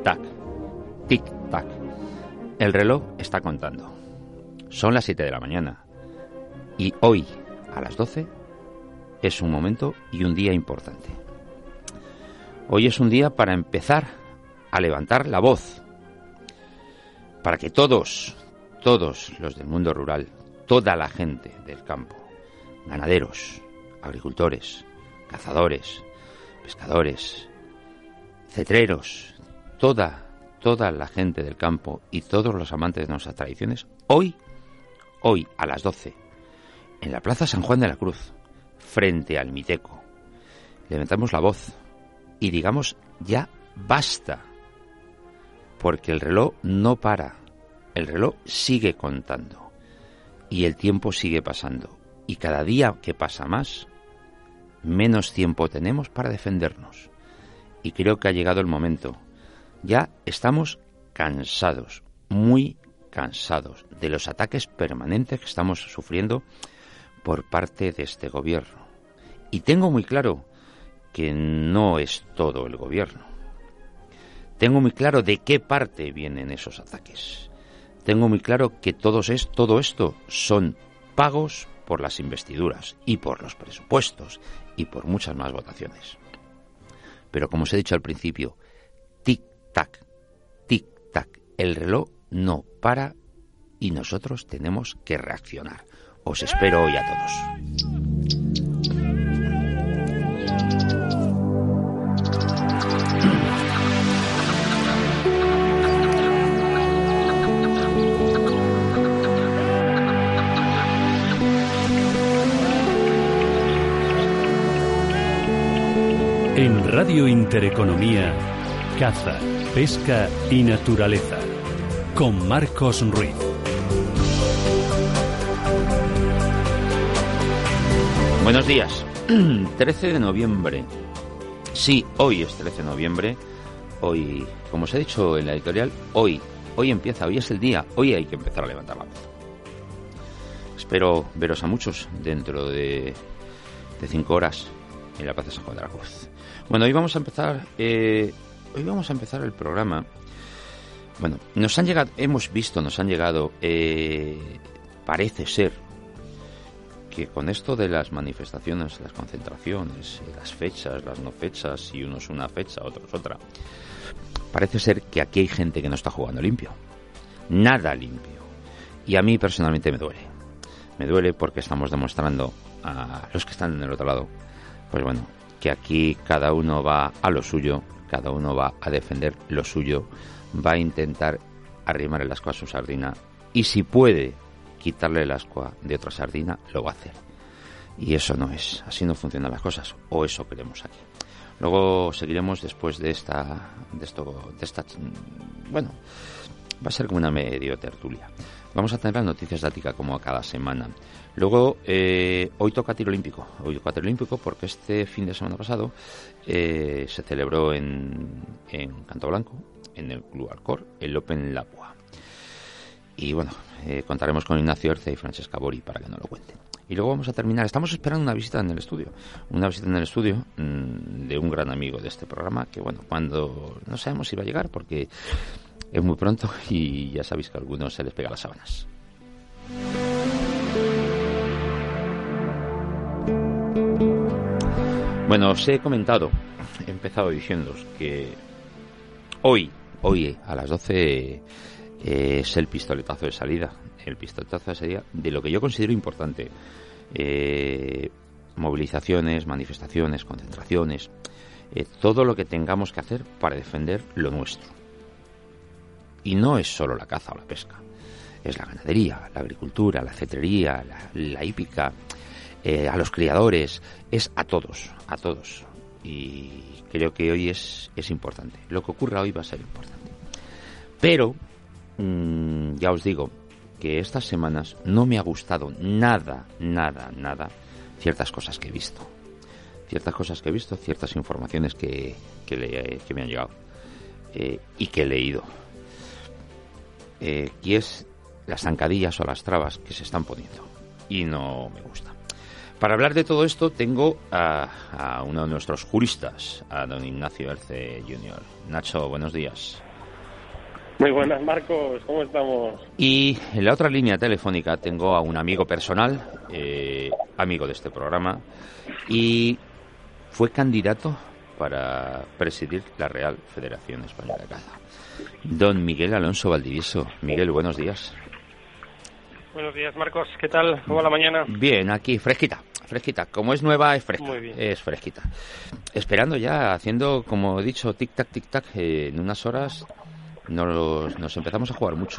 tic-tac, tic-tac. El reloj está contando. Son las 7 de la mañana. Y hoy, a las 12, es un momento y un día importante. Hoy es un día para empezar a levantar la voz. Para que todos los del mundo rural, toda la gente del campo, ganaderos, agricultores, cazadores, pescadores, cetreros, toda la gente del campo y todos los amantes de nuestras tradiciones, hoy a las 12, en la Plaza San Juan de la Cruz, frente al Miteco, levantamos la voz y digamos ya basta, porque el reloj no para, el reloj sigue contando y el tiempo sigue pasando y cada día que pasa más, menos tiempo tenemos para defendernos. Y creo que ha llegado el momento. Ya estamos cansados, muy cansados de los ataques permanentes que estamos sufriendo por parte de este gobierno. Y tengo muy claro que no es todo el gobierno. Tengo muy claro de qué parte vienen esos ataques. Tengo muy claro que todo esto son pagos por las investiduras y por los presupuestos y por muchas más votaciones. Pero como os he dicho al principio, tic-tac, tic-tac, el reloj no para y nosotros tenemos que reaccionar. Os espero hoy a todos. En Radio Intereconomía, caza, pesca y naturaleza, con Marcos Ruiz. Buenos días. 13 de noviembre. Sí, hoy es 13 de noviembre. Hoy, como os he dicho en la editorial, hoy empieza, hoy es el día, hoy hay que empezar a levantar la voz. Espero veros a muchos dentro de 5 horas en la Plaza San Juan de la Cruz. Bueno, hoy vamos a empezar el programa. Bueno, nos han llegado, parece ser que con esto de las manifestaciones, las concentraciones, las fechas, las no fechas, si uno es una fecha, otro es otra, parece ser que aquí hay gente que no está jugando limpio. Nada limpio. Y a mí personalmente me duele. Me duele porque estamos demostrando a los que están en el otro lado, pues bueno, que aquí cada uno va a lo suyo, cada uno va a defender lo suyo, va a intentar arrimar el ascua a su sardina y si puede quitarle el ascua de otra sardina, lo va a hacer. Y eso no es, así no funcionan las cosas, o eso queremos aquí. Luego seguiremos después de esta, bueno, va a ser como una medio tertulia. Vamos a tener las noticias de Ática como a cada semana. Luego, hoy toca tiro olímpico. Hoy toca tiro olímpico porque este fin de semana pasado se celebró en Canto Blanco, en el Club Alcor, el Open Lapua. Y bueno, contaremos con Ignacio Erce y Francesca Bori para que nos lo cuenten. Y luego vamos a terminar. Estamos esperando una visita en el estudio. Una visita en el estudio de un gran amigo de este programa que, bueno, cuando no sabemos si va a llegar porque es muy pronto y ya sabéis que a algunos se les pega las sábanas. Bueno, os he comentado, he empezado diciéndoos que hoy a las 12 es el pistoletazo de salida. El pistoletazo de salida de lo que yo considero importante. Movilizaciones, manifestaciones, concentraciones, todo lo que tengamos que hacer para defender lo nuestro. Y no es solo la caza o la pesca, es la ganadería, la agricultura, la cetrería, la hípica, a los criadores, es a todos. Y creo que hoy es importante. Lo que ocurra hoy va a ser importante. Pero, ya os digo, que estas semanas no me ha gustado nada ciertas cosas que he visto. Ciertas informaciones que me han llegado y que he leído. Y es las zancadillas o las trabas que se están poniendo. Y no me gusta. Para hablar de todo esto tengo a uno de nuestros juristas, a don Ignacio Erce Jr. Nacho, buenos días. Muy buenas, Marcos, ¿cómo estamos? Y en la otra línea telefónica tengo a un amigo personal, amigo de este programa, y fue candidato para presidir la Real Federación Española de Caza. Don Miguel Alonso Valdivieso. Miguel, buenos días. Buenos días, Marcos, ¿qué tal? ¿Cómo va la mañana? Bien, aquí, fresquita. Como es nueva, es fresca. Muy bien. Es fresquita. Esperando ya, haciendo, como he dicho, tic-tac, tic-tac, en unas horas nos empezamos a jugar mucho.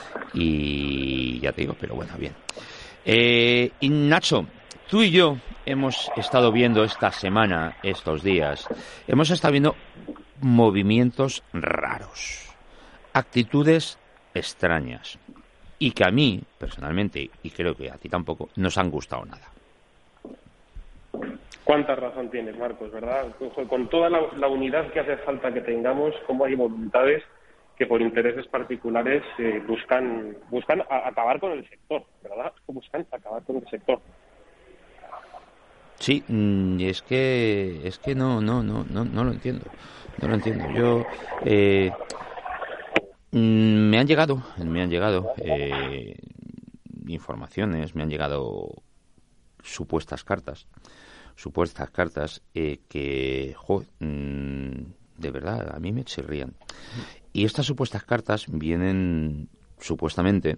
Y ya te digo, pero bueno, bien. Y Nacho, tú y yo hemos estado viendo esta semana, estos días, hemos estado viendo movimientos raros, actitudes extrañas, y que a mí, personalmente, y creo que a ti tampoco, nos han gustado nada. Cuánta razón tienes, Marcos, ¿verdad? Con toda la unidad que hace falta que tengamos, cómo hay voluntades que por intereses particulares buscan acabar con el sector, ¿verdad? Buscan acabar con el sector. Sí, es que no lo entiendo. No lo entiendo. Yo me han llegado informaciones, me han llegado supuestas cartas que, de verdad, a mí me chirrían. Y estas supuestas cartas vienen supuestamente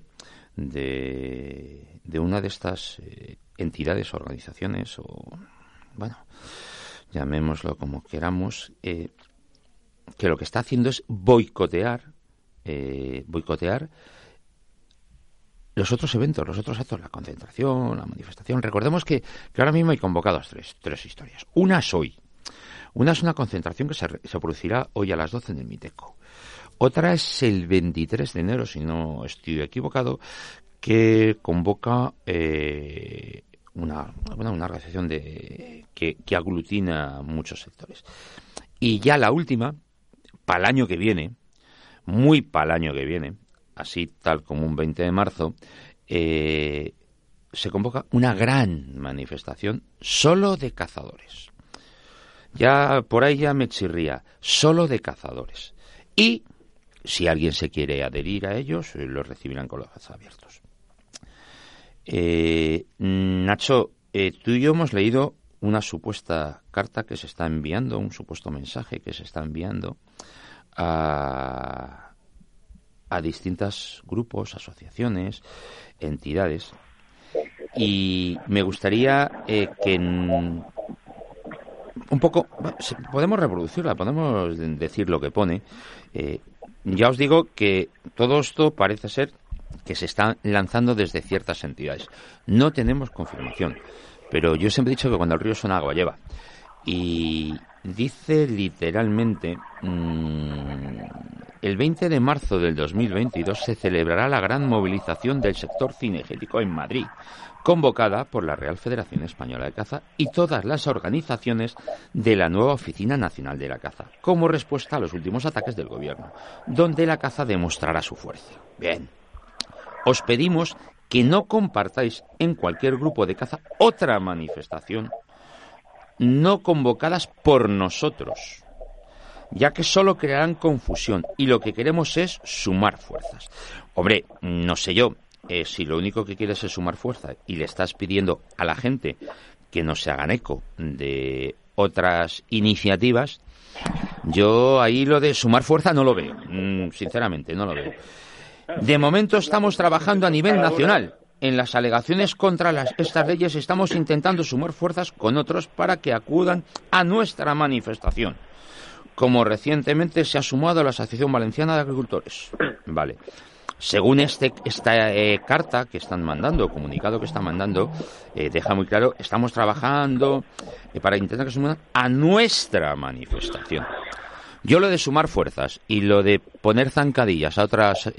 de una de estas entidades, organizaciones, o bueno, llamémoslo como queramos, que lo que está haciendo es boicotear los otros eventos, los otros actos, la concentración, la manifestación. Recordemos que ahora mismo hay convocadas tres historias. Una es hoy. Una es una concentración que se producirá hoy a las 12 en el Miteco. Otra es el 23 de enero, si no estoy equivocado, que convoca una organización que aglutina muchos sectores. Y ya la última, para el año que viene, muy para el año que viene, así tal como un 20 de marzo, se convoca una gran manifestación solo de cazadores. Ya por ahí ya me chirría, solo de cazadores. Y si alguien se quiere adherir a ellos, los recibirán con los brazos abiertos. Nacho, tú y yo hemos leído una supuesta carta que se está enviando, un supuesto mensaje que se está enviando a distintos grupos, asociaciones, entidades. Y me gustaría que un poco, podemos reproducirla, podemos decir lo que pone. Ya os digo que todo esto parece ser que se está lanzando desde ciertas entidades. No tenemos confirmación, pero yo siempre he dicho que cuando el río suena agua lleva. Y dice literalmente, el 20 de marzo del 2022 se celebrará la gran movilización del sector cinegético en Madrid, convocada por la Real Federación Española de Caza y todas las organizaciones de la nueva Oficina Nacional de la Caza, como respuesta a los últimos ataques del gobierno, donde la caza demostrará su fuerza. Bien, os pedimos que no compartáis en cualquier grupo de caza otra manifestación no convocadas por nosotros, ya que solo crearán confusión y lo que queremos es sumar fuerzas. Hombre, no sé yo, si lo único que quieres es sumar fuerza y le estás pidiendo a la gente que no se hagan eco de otras iniciativas, yo ahí lo de sumar fuerza no lo veo, sinceramente no lo veo. De momento estamos trabajando a nivel nacional. En las alegaciones contra estas leyes estamos intentando sumar fuerzas con otros para que acudan a nuestra manifestación, como recientemente se ha sumado a la Asociación Valenciana de Agricultores. Vale. Según esta carta que están mandando, comunicado que están mandando, deja muy claro, estamos trabajando para intentar que se unan a nuestra manifestación. Yo lo de sumar fuerzas y lo de poner zancadillas a otras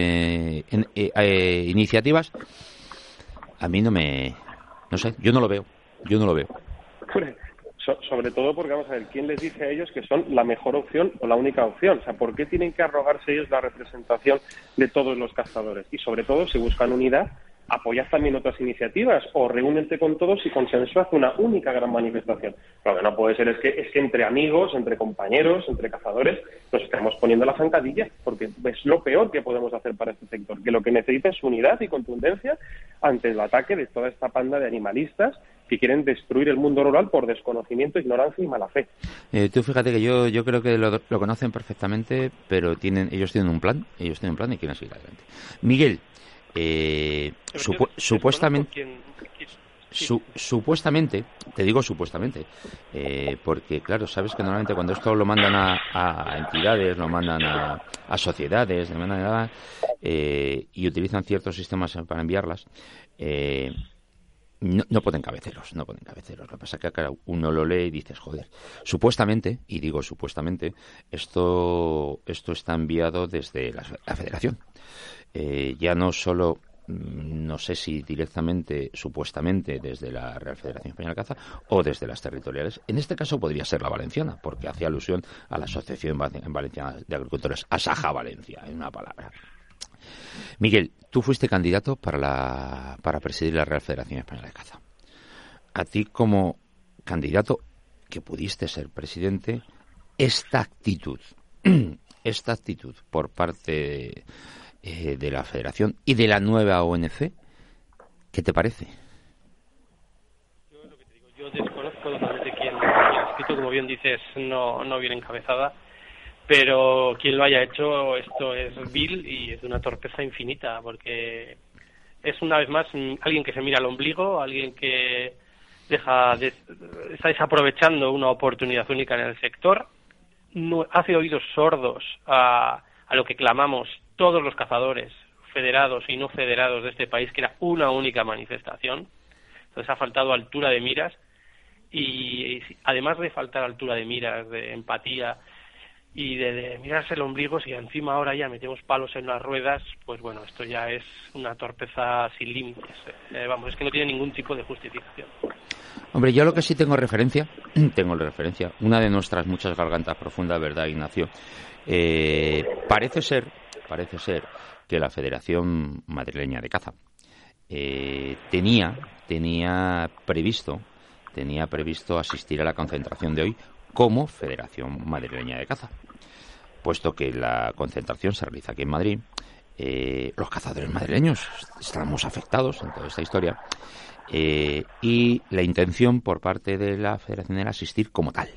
iniciativas, a mí no sé, yo no lo veo. Sobre todo porque, vamos a ver, ¿quién les dice a ellos que son la mejor opción o la única opción? O sea, ¿por qué tienen que arrogarse ellos la representación de todos los cazadores? Y sobre todo, si buscan unidad, apoyad también otras iniciativas o reúnete con todos y consensuad una única gran manifestación. Lo que no puede ser es que entre amigos, entre compañeros, entre cazadores, nos estemos poniendo la zancadilla, porque es lo peor que podemos hacer para este sector, que lo que necesita es unidad y contundencia ante el ataque de toda esta panda de animalistas que quieren destruir el mundo rural por desconocimiento, ignorancia y mala fe. Tú fíjate que yo creo que lo conocen perfectamente, pero ellos tienen un plan y quieren seguir adelante. Miguel, supuestamente, te digo supuestamente, porque claro, sabes que normalmente cuando esto lo mandan a entidades, lo mandan a sociedades, lo mandan y utilizan ciertos sistemas para enviarlas, no ponen cabeceros. Lo que pasa es que claro, uno lo lee y dices, joder, supuestamente, y digo supuestamente, esto está enviado desde la Federación. Ya no solo, no sé si directamente, supuestamente, desde la Real Federación Española de Caza o desde las territoriales. En este caso podría ser la valenciana, porque hace alusión a la Asociación Valenciana de Agricultores, Asaja Valencia, en una palabra. Miguel, tú fuiste candidato para presidir la Real Federación Española de Caza. A ti, como candidato que pudiste ser presidente, esta actitud por parte de la Federación y de la nueva ONC, ¿qué te parece? Yo lo que te digo, yo desconozco totalmente quién ha escrito, como bien dices, no viene encabezada, pero quien lo haya hecho, esto es vil y es de una torpeza infinita, porque es una vez más alguien que se mira al ombligo, alguien que está desaprovechando una oportunidad única en el sector, hace oídos sordos a lo que clamamos todos los cazadores, federados y no federados de este país, que era una única manifestación. Entonces ha faltado altura de miras y además de faltar altura de miras, de empatía y de mirarse el ombligo, si encima ahora ya metemos palos en las ruedas, pues bueno, esto ya es una torpeza sin límites. Es que no tiene ningún tipo de justificación. Hombre, yo lo que sí tengo referencia, una de nuestras muchas gargantas profundas, ¿verdad, Ignacio? Parece ser que la Federación Madrileña de Caza tenía previsto asistir a la concentración de hoy como Federación Madrileña de Caza, puesto que la concentración se realiza aquí en Madrid. Los cazadores madrileños estamos afectados en toda esta historia, y la intención por parte de la Federación era asistir como tal.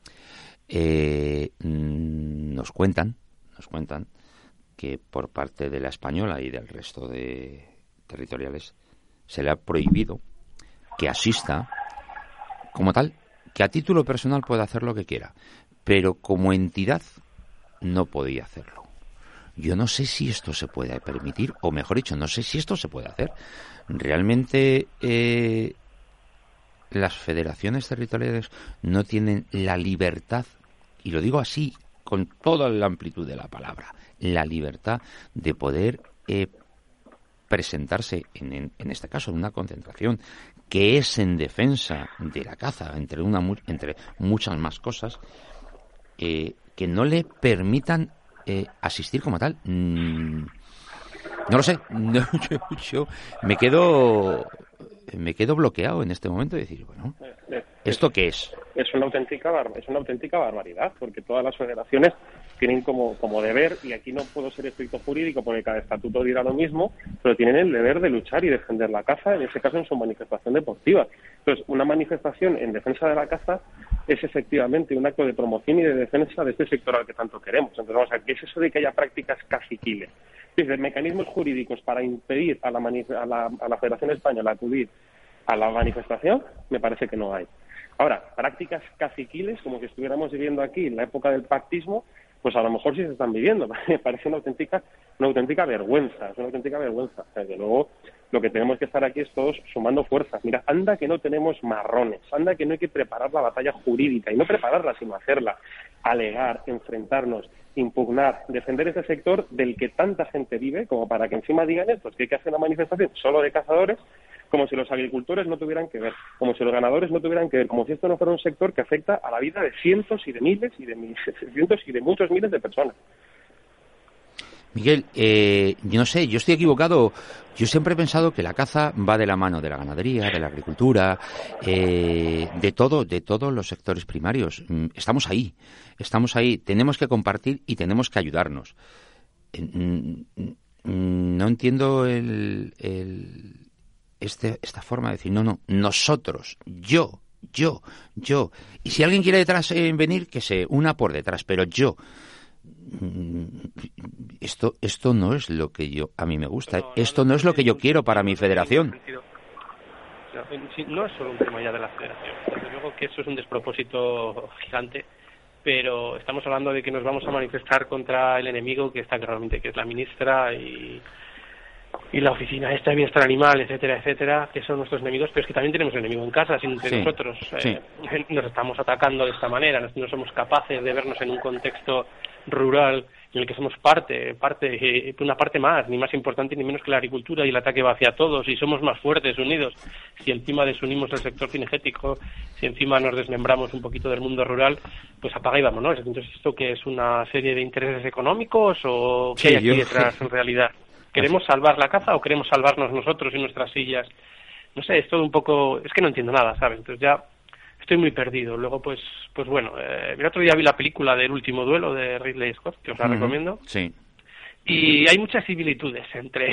Nos cuentan que por parte de la española y del resto de territoriales se le ha prohibido que asista como tal, que a título personal puede hacer lo que quiera, pero como entidad no podía hacerlo. Yo no sé si esto se puede permitir, o mejor dicho, no sé si esto se puede hacer. Realmente las federaciones territoriales no tienen la libertad, y lo digo así, con toda la amplitud de la palabra, la libertad de poder presentarse, en este caso, en una concentración que es en defensa de la caza, entre muchas más cosas, que no le permitan asistir como tal. No lo sé. Yo me quedo bloqueado en este momento de decir, bueno, ¿esto qué es? Es una auténtica barbaridad, porque todas las federaciones tienen como deber, y aquí no puedo ser estricto jurídico porque cada estatuto dirá lo mismo, pero tienen el deber de luchar y defender la caza, en ese caso en su manifestación deportiva. Entonces, una manifestación en defensa de la caza es efectivamente un acto de promoción y de defensa de este sector al que tanto queremos. Entonces, vamos a ver, ¿qué es eso de que haya prácticas caciquiles? Dice, mecanismos jurídicos para impedir a la Federación Española acudir a la manifestación, me parece que no hay. Ahora, prácticas caciquiles, como que estuviéramos viviendo aquí en la época del pactismo, pues a lo mejor sí se están viviendo. Me parece una auténtica vergüenza, es una auténtica vergüenza. O sea, que luego lo que tenemos que estar aquí es todos sumando fuerzas. Mira, anda que no tenemos marrones, anda que no hay que preparar la batalla jurídica, y no prepararla sino hacerla, alegar, enfrentarnos, impugnar, defender ese sector del que tanta gente vive, como para que encima digan esto, que hay que hacer una manifestación solo de cazadores, como si los agricultores no tuvieran que ver, como si los ganadores no tuvieran que ver, como si esto no fuera un sector que afecta a la vida de cientos y de miles y de cientos y de muchos miles de personas. Miguel, yo no sé, yo estoy equivocado. Yo siempre he pensado que la caza va de la mano de la ganadería, de la agricultura, de todos los sectores primarios. Estamos ahí, tenemos que compartir y tenemos que ayudarnos. No entiendo esta forma de decir, no, nosotros, yo. Y si alguien quiere detrás venir, que se una por detrás, pero yo. Esto no es lo que a mí me gusta. Esto no es lo que yo quiero para mi federación. No es solo un tema ya de la federación. Desde luego que eso es un despropósito gigante, pero estamos hablando de que nos vamos a manifestar contra el enemigo que está claramente, que es la ministra y la oficina esta de bienestar animal, etcétera, que son nuestros enemigos, pero es que también tenemos enemigo en casa, nosotros nos estamos atacando de esta manera, no somos capaces de vernos en un contexto rural en el que somos una parte más, ni más importante ni menos que la agricultura, y el ataque va hacia todos, y somos más fuertes unidos. Si encima desunimos el sector cinegético, si encima nos desmembramos un poquito del mundo rural, pues apaga y vámonos. Entonces, ¿esto qué es? ¿Una serie de intereses económicos o qué hay aquí detrás en realidad? ¿Queremos salvar la caza o queremos salvarnos nosotros y nuestras sillas? No sé, es todo un poco... Es que no entiendo nada, ¿sabes? Entonces ya estoy muy perdido. Luego, pues bueno, el otro día vi la película del Último Duelo de Ridley Scott, que os la recomiendo. Sí. Y hay muchas similitudes entre,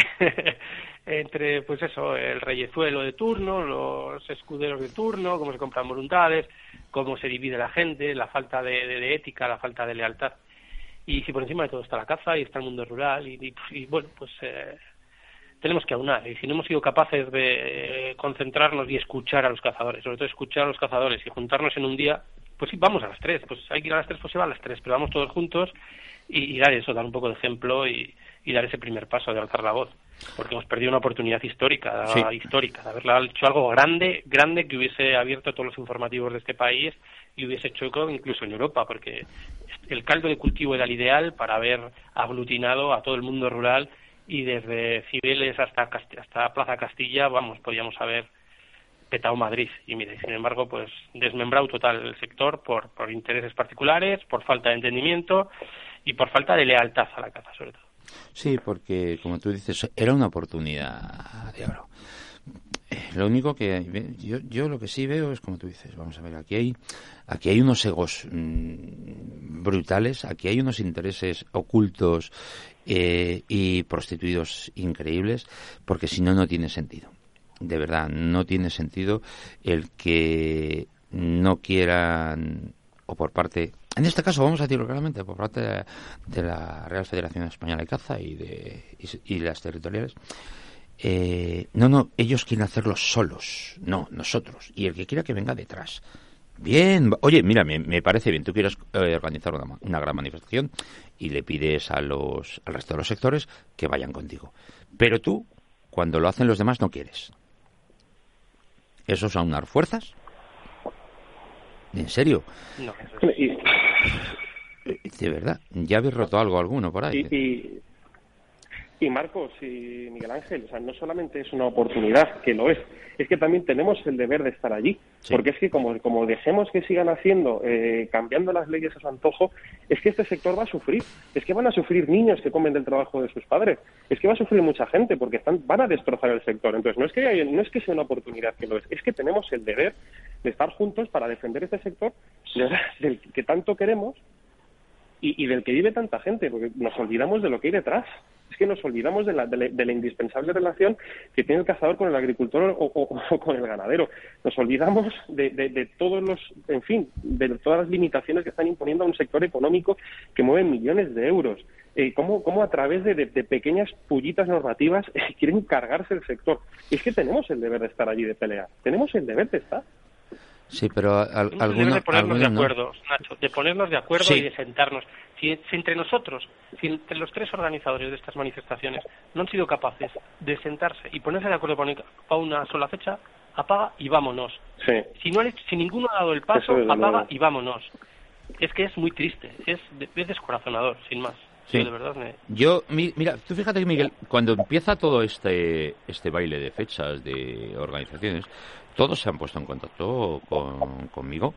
pues eso, el reyezuelo de turno, los escuderos de turno, cómo se compran voluntades, cómo se divide la gente, la falta de ética, la falta de lealtad. Y si por encima de todo está la caza y está el mundo rural y bueno, pues tenemos que aunar. Y si no hemos sido capaces de concentrarnos y escuchar a los cazadores, sobre todo escuchar a los cazadores y juntarnos en un día, pues sí, vamos a las 3, pues hay que ir a las 3, pues se va a las 3, pero vamos todos juntos y dar un poco de ejemplo y dar ese primer paso de alzar la voz, porque hemos perdido una oportunidad histórica de haberla hecho algo grande que hubiese abierto todos los informativos de este país y hubiese hecho eco incluso en Europa, porque el caldo de cultivo era el ideal para haber aglutinado a todo el mundo rural, y desde Cibeles hasta Plaza Castilla, podíamos haber petado Madrid. Y mire, sin embargo, pues desmembrado total el sector por intereses particulares, por falta de entendimiento y por falta de lealtad a la caza, sobre todo. Sí, porque, como tú dices, era una oportunidad de oro. Lo único que yo lo que sí veo es, como tú dices, vamos a ver, aquí hay unos egos brutales, aquí hay unos intereses ocultos y prostituidos increíbles, porque si no tiene sentido. De verdad, no tiene sentido el que no quieran, o por parte, en este caso vamos a decirlo claramente, por parte de la Real Federación Española de Caza y las territoriales. No, ellos quieren hacerlo solos, no, nosotros, y el que quiera que venga detrás. Bien, oye, mira, me parece bien, tú quieres organizar una gran manifestación y le pides al resto de los sectores que vayan contigo, pero tú, cuando lo hacen los demás, no quieres. ¿Eso es aunar fuerzas? ¿En serio? No, de verdad, ya habéis roto alguno por ahí. Y Marcos y Miguel Ángel, o sea, no solamente es una oportunidad, que lo es que también tenemos el deber de estar allí, sí. Porque es que como dejemos que sigan haciendo, cambiando las leyes a su antojo, es que este sector va a sufrir, es que van a sufrir niños que comen del trabajo de sus padres, es que va a sufrir mucha gente porque van a destrozar el sector. Entonces no es que sea una oportunidad, que lo es que tenemos el deber de estar juntos para defender este sector del que tanto queremos y del que vive tanta gente, porque nos olvidamos de lo que hay detrás. Es que nos olvidamos de la indispensable relación que tiene el cazador con el agricultor o con el ganadero. Nos olvidamos de todos de todas las limitaciones que están imponiendo a un sector económico que mueve millones de euros. Cómo a través de pequeñas pullitas normativas quieren cargarse el sector. Es que tenemos el deber de estar allí, de pelear. Tenemos el deber de estar. Sí, pero algunos de ponernos de acuerdo, no. Nacho, de ponernos de acuerdo sí. Y de sentarnos. Si entre nosotros, si entre los 3 organizadores de estas manifestaciones no han sido capaces de sentarse y ponerse de acuerdo para una sola fecha, apaga y vámonos. Sí. Si ninguno ha dado el paso, apaga y vámonos. Es que es muy triste, es descorazonador, sin más. Sí. Yo, de verdad, Mira, tú fíjate, Miguel, cuando empieza todo este baile de fechas, de organizaciones, todos se han puesto en contacto conmigo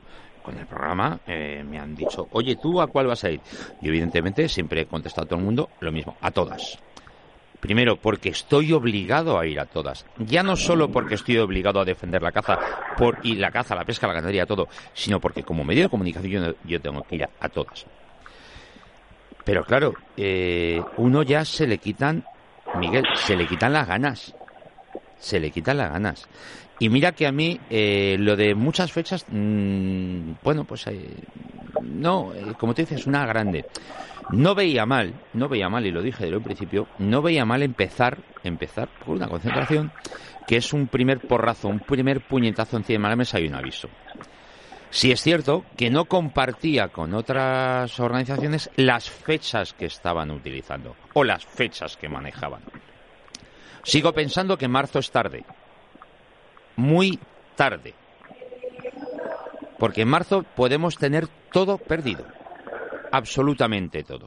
con el programa me han dicho, oye, ¿tú a cuál vas a ir? Y evidentemente siempre he contestado a todo el mundo lo mismo, a todas. Primero, porque estoy obligado a ir a todas. Ya no solo porque estoy obligado a defender la caza, y la caza, la pesca, la ganadería, todo, sino porque como medio de comunicación yo tengo que ir a todas. Pero claro, uno ya se le quitan, Miguel, se le quitan las ganas. Se le quitan las ganas. Y mira que a mí lo de muchas fechas, bueno, pues no, como te dices, una grande. No veía mal, y lo dije desde un principio, no veía mal empezar por una concentración que es un primer porrazo, un primer puñetazo encima de la mesa y un aviso. Sí es cierto que no compartía con otras organizaciones las fechas que estaban utilizando o las fechas que manejaban. Sigo pensando que marzo es tarde, muy tarde, porque en marzo podemos tener todo perdido. Absolutamente todo.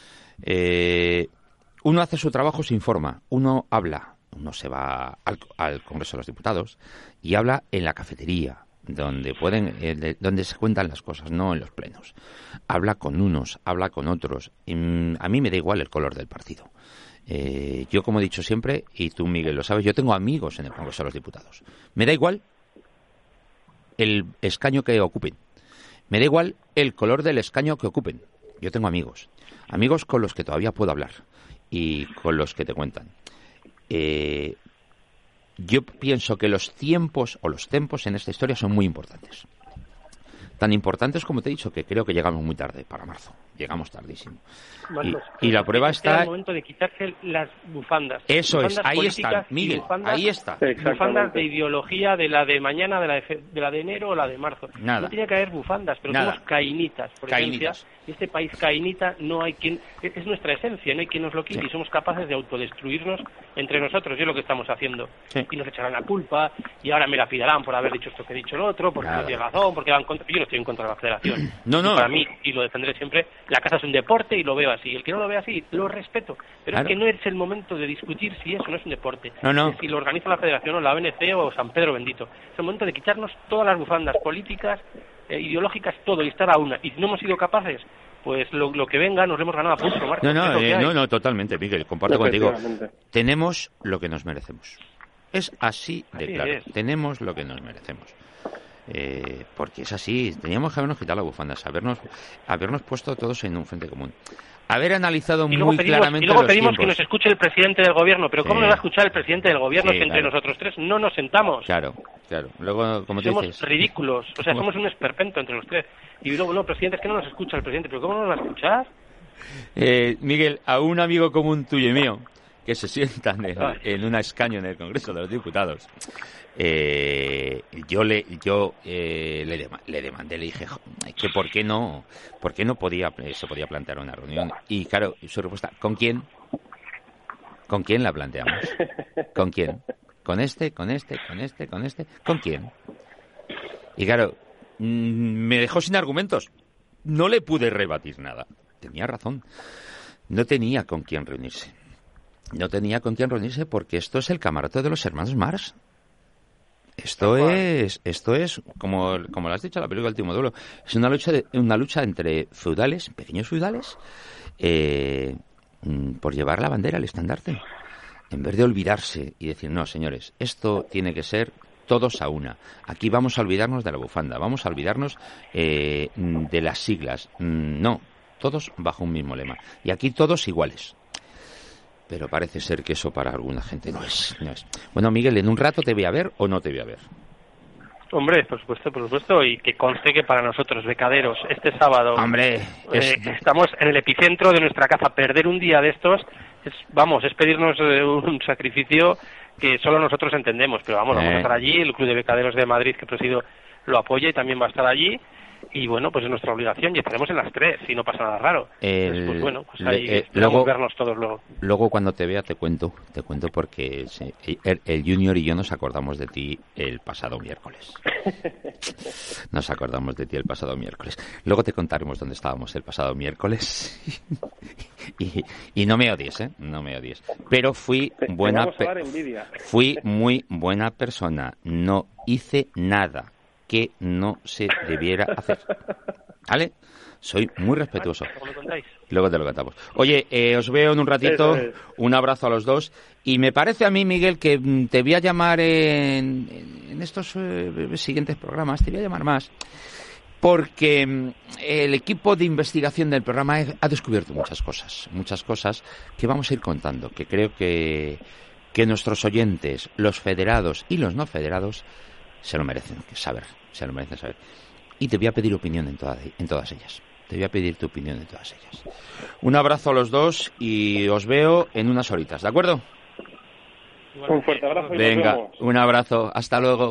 Uno hace su trabajo, se informa, uno habla, uno se va al Congreso de los Diputados y habla en la cafetería, donde se cuentan las cosas, no en los plenos. Habla con unos, habla con otros. A mí me da igual el color del partido. Yo, como he dicho siempre, y tú, Miguel, lo sabes, yo tengo amigos en el Congreso de los Diputados. Me da igual el escaño que ocupen. Me da igual el color del escaño que ocupen. Yo tengo amigos con los que todavía puedo hablar y con los que te cuentan. Yo pienso que los tiempos en esta historia son muy importantes. Tan importantes como te he dicho, que creo que llegamos muy tarde para marzo. Llegamos tardísimo. Marcos, y la prueba está... Es el momento de quitarse las bufandas. Eso es, ahí están, Miguel, ahí está. Bufandas de ideología, de la de mañana, de la de enero o la de marzo. Nada. No tiene que haber bufandas, pero somos caínitas. Por esencia, este país caínita no hay quien... Es nuestra esencia, no hay quien nos lo quite, y somos capaces de autodestruirnos entre nosotros. Y es lo que estamos haciendo. Sí. Y nos echarán la culpa, y ahora me la pidarán por haber dicho esto que he dicho el otro, porque no tiene razón, porque van contra... Yo no estoy en contra de la federación. No. Para mí, y lo defenderé siempre, la caza es un deporte y lo veo así. El que no lo ve así, lo respeto. Pero claro, es que no es el momento de discutir si eso no es un deporte. No. Si lo organiza la federación o la ONC o San Pedro Bendito. Es el momento de quitarnos todas las bufandas políticas, ideológicas, todo, y estar a una. Y si no hemos sido capaces, pues lo que venga nos lo hemos ganado a pulso, Marcos. No, totalmente, Miguel, comparto contigo. Tenemos lo que nos merecemos. Es así de claro. Tenemos lo que nos merecemos. Porque es así, teníamos que habernos quitado las bufandas, habernos puesto todos en un frente común, haber analizado muy claramente. Y luego pedimos que nos escuche el presidente del gobierno, pero ¿cómo nos va a escuchar el presidente del gobierno si entre nosotros tres no nos sentamos? Claro. Luego, como te dices, somos ridículos, o sea, somos un esperpento entre los tres. Y luego, no, presidente, es que no nos escucha el presidente, pero ¿cómo nos va a escuchar? Miguel, a un amigo común tuyo y mío que se sientan en un escaño en el Congreso de los Diputados, yo le demandé, le dije que por qué no se podía plantear una reunión. Y claro, su respuesta, ¿con quién la planteamos? ¿Con quién? ¿Con este? ¿Con quién? Y claro, me dejó sin argumentos. No le pude rebatir nada. Tenía razón. No tenía con quién reunirse. Porque esto es el camarote de los hermanos Marx. Esto es como lo has dicho en la película El último duelo, es una lucha entre feudales, pequeños feudales, por llevar la bandera, el estandarte, en vez de olvidarse y decir, no, señores, esto tiene que ser todos a una. Aquí vamos a olvidarnos de la bufanda, vamos a olvidarnos de las siglas. No, todos bajo un mismo lema. Y aquí todos iguales. Pero parece ser que eso para alguna gente no es. Bueno, Miguel, ¿en un rato te voy a ver o no te voy a ver? Hombre, por supuesto, y que conste que para nosotros, becaderos, este sábado, estamos en el epicentro de nuestra caza. Perder un día de estos es pedirnos un sacrificio que solo nosotros entendemos, pero vamos a estar allí. El Club de Becaderos de Madrid, que presido, lo apoya y también va a estar allí. Y bueno, pues es nuestra obligación y estaremos en las 3 y no pasa nada raro. Pues bueno, pues ahí esperamos vernos todos luego. Luego cuando te vea te cuento porque el Junior y yo nos acordamos de ti el pasado miércoles. Luego te contaremos dónde estábamos el pasado miércoles. y no me odies, no me odies. Pero fui muy buena persona. No hice nada que no se debiera hacer. ¿Vale? Soy muy respetuoso. Luego te lo contamos. Oye, os veo en un ratito. Un abrazo a los dos. Y me parece a mí, Miguel, que te voy a llamar en estos siguientes programas. Te voy a llamar más. Porque el equipo de investigación del programa ha descubierto muchas cosas que vamos a ir contando, que creo que nuestros oyentes, los federados y los no federados, se lo merecen saber. Y te voy a pedir opinión en todas ellas. Te voy a pedir tu opinión en todas ellas. Un abrazo a los dos y os veo en unas horitas, ¿de acuerdo? Un fuerte abrazo y venga, nos vemos. Un abrazo, hasta luego.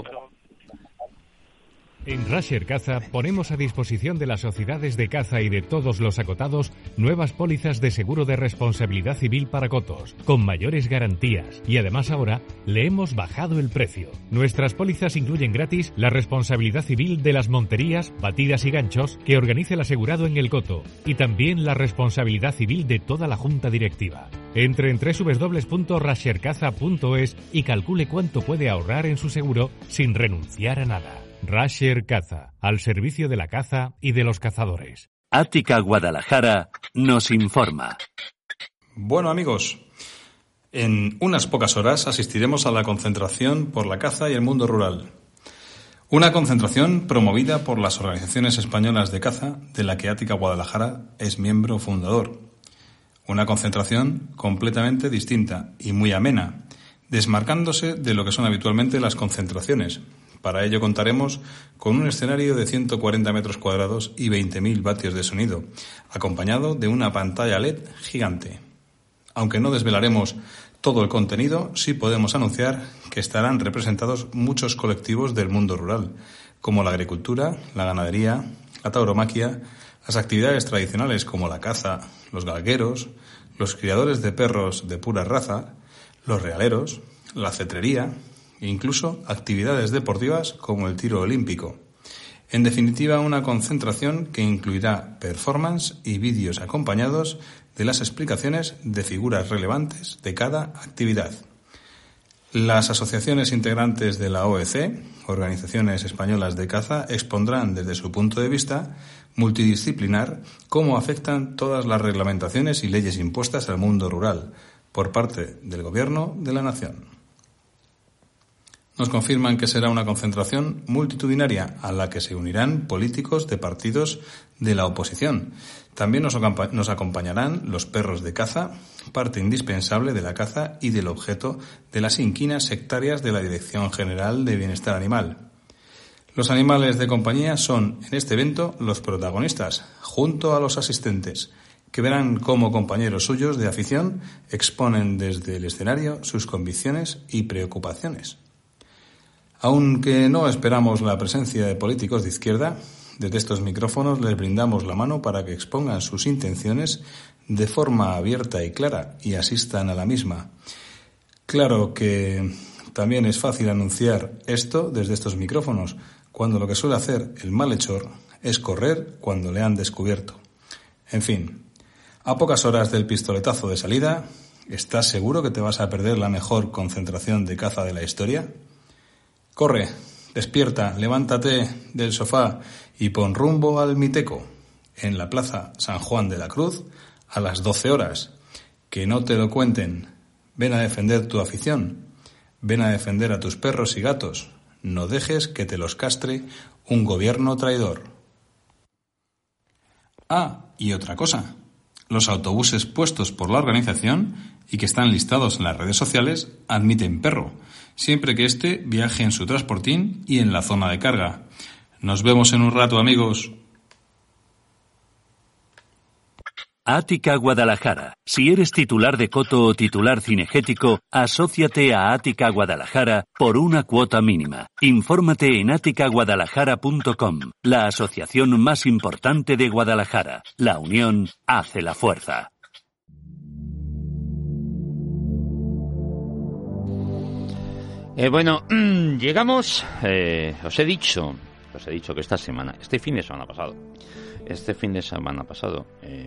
En Rasher Caza ponemos a disposición de las sociedades de caza y de todos los acotados nuevas pólizas de seguro de responsabilidad civil para cotos, con mayores garantías, y además ahora le hemos bajado el precio. Nuestras pólizas incluyen gratis la responsabilidad civil de las monterías, batidas y ganchos que organice el asegurado en el coto, y también la responsabilidad civil de toda la junta directiva. Entre en www.rashercaza.es y calcule cuánto puede ahorrar en su seguro sin renunciar a nada. Rasher Caza, al servicio de la caza y de los cazadores. Ática Guadalajara nos informa. Bueno, amigos, en unas pocas horas asistiremos a la concentración por la caza y el mundo rural. Una concentración promovida por las organizaciones españolas de caza, de la que Ática Guadalajara es miembro fundador. Una concentración completamente distinta y muy amena, desmarcándose de lo que son habitualmente las concentraciones. Para ello contaremos con un escenario de 140 metros cuadrados y 20.000 vatios de sonido, acompañado de una pantalla LED gigante. Aunque no desvelaremos todo el contenido, sí podemos anunciar que estarán representados muchos colectivos del mundo rural, como la agricultura, la ganadería, la tauromaquia, las actividades tradicionales como la caza, los galgueros, los criadores de perros de pura raza, los realeros, la cetrería e incluso actividades deportivas como el tiro olímpico. En definitiva, una concentración que incluirá performance y vídeos acompañados de las explicaciones de figuras relevantes de cada actividad. Las asociaciones integrantes de la OEC, Organizaciones Españolas de Caza, expondrán desde su punto de vista multidisciplinar cómo afectan todas las reglamentaciones y leyes impuestas al mundo rural por parte del Gobierno de la Nación. Nos confirman que será una concentración multitudinaria a la que se unirán políticos de partidos de la oposición. También nos acompañarán los perros de caza, parte indispensable de la caza y del objeto de las inquinas sectarias de la Dirección General de Bienestar Animal. Los animales de compañía son, en este evento, los protagonistas, junto a los asistentes, que verán cómo compañeros suyos de afición exponen desde el escenario sus convicciones y preocupaciones. Aunque no esperamos la presencia de políticos de izquierda, desde estos micrófonos les brindamos la mano para que expongan sus intenciones de forma abierta y clara y asistan a la misma. Claro que también es fácil anunciar esto desde estos micrófonos, cuando lo que suele hacer el malhechor es correr cuando le han descubierto. En fin, a pocas horas del pistoletazo de salida, ¿estás seguro que te vas a perder la mejor concentración de caza de la historia? Corre, despierta, levántate del sofá y pon rumbo al Miteco, en la Plaza San Juan de la Cruz, a las 12 horas. Que no te lo cuenten. Ven a defender tu afición. Ven a defender a tus perros y gatos. No dejes que te los castre un gobierno traidor. Ah, y otra cosa. Los autobuses puestos por la organización y que están listados en las redes sociales admiten perro, siempre que éste viaje en su transportín y en la zona de carga. Nos vemos en un rato, amigos. Ática Guadalajara. Si eres titular de coto o titular cinegético, asóciate a Ática Guadalajara por una cuota mínima. Infórmate en aticaguadalajara.com, la asociación más importante de Guadalajara. La unión hace la fuerza. Bueno, llegamos, os he dicho que este fin de semana pasado,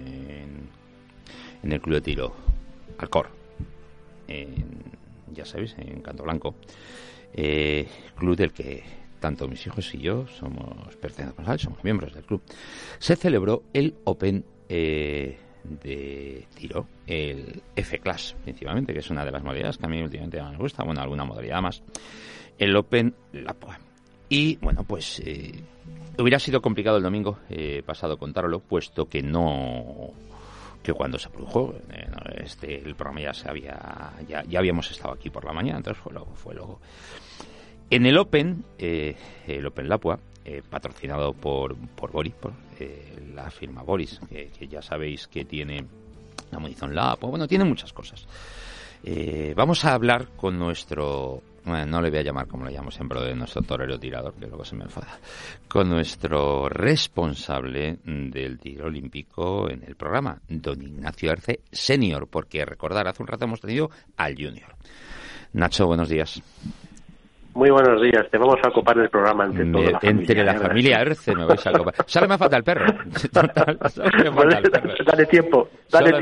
en el Club de Tiro Alcor, ya sabéis, en Canto Blanco, club del que tanto mis hijos y yo pertenecemos a él, somos miembros del club, se celebró el Open de tiro, el F-Class, principalmente, que es una de las modalidades que a mí últimamente me gusta, bueno, alguna modalidad más, el Open Lapua. Y, bueno, pues hubiera sido complicado el domingo pasado contarlo, puesto que que cuando se produjo el programa ya habíamos estado aquí por la mañana, entonces fue luego. En el Open Lapua, patrocinado por Boris, por la firma Boris, que ya sabéis que tiene la munición Lapua, bueno, tiene muchas cosas. Vamos a hablar con nuestro, bueno, no le voy a llamar como le llamo siempre de nuestro torero tirador, que luego se me enfada, con nuestro responsable del tiro olímpico en el programa, don Ignacio Arce Senior, porque recordar, hace un rato hemos tenido al Junior. Nacho, buenos días. Muy buenos días, te vamos a ocupar el programa entre la familia Arce me vais a ocupar. Solo me falta el perro. Total, solo me falta el perro. Dale tiempo. Solo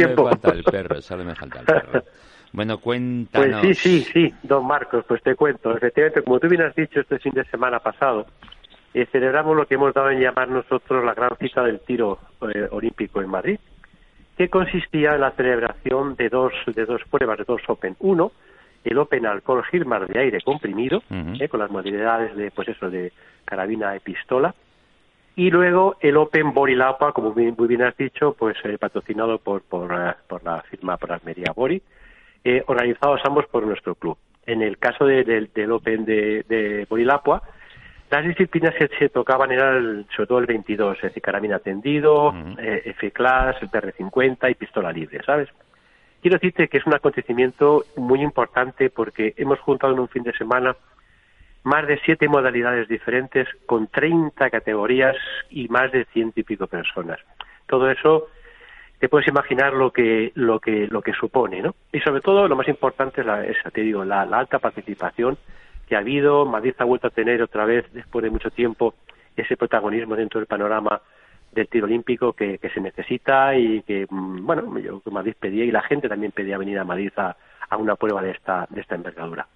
me falta el perro. Bueno, cuéntanos. Pues sí, don Marcos, pues te cuento. Efectivamente, como tú bien has dicho, este fin de semana pasado, celebramos lo que hemos dado en llamar nosotros la gran cita del tiro olímpico en Madrid, que consistía en la celebración de dos pruebas, de dos Open. Uno, el Open Alcohol Hilmar de aire comprimido, con las modalidades de carabina y pistola, y luego el Open Bori Lapua, como muy bien has dicho, pues patrocinado por la firma, por Almería Bori, organizados ambos por nuestro club. En el caso del Open de Bori Lapua, las disciplinas que se tocaban eran sobre todo el 22, es decir, carabina tendido, F-Class, el PR50 y pistola libre, ¿sabes? Quiero decirte que es un acontecimiento muy importante porque hemos juntado en un fin de semana más de 7 modalidades diferentes con 30 categorías y más de 100 y pico personas. Todo eso te puedes imaginar lo que supone, ¿no? Y sobre todo lo más importante es la alta participación que ha habido. Madrid ha vuelto a tener otra vez, después de mucho tiempo, ese protagonismo dentro del panorama del tiro olímpico que se necesita y que, bueno, yo que Madrid pedía y la gente también pedía venir a Madrid a una prueba de esta envergadura.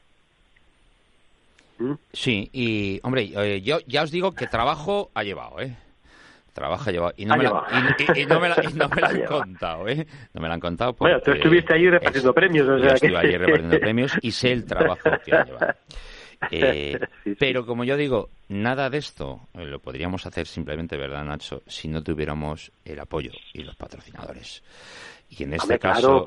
Sí, y hombre, yo ya os digo que trabajo ha llevado, Trabajo ha llevado. Y no me lo han contado, No me lo han contado porque... Bueno, tú estuviste allí repartiendo premios, o sea yo estuve allí repartiendo premios y sé el trabajo que ha llevado. Sí. Pero como yo digo, nada de esto lo podríamos hacer simplemente, ¿verdad, Nacho?, si no tuviéramos el apoyo y los patrocinadores. Y en este caso,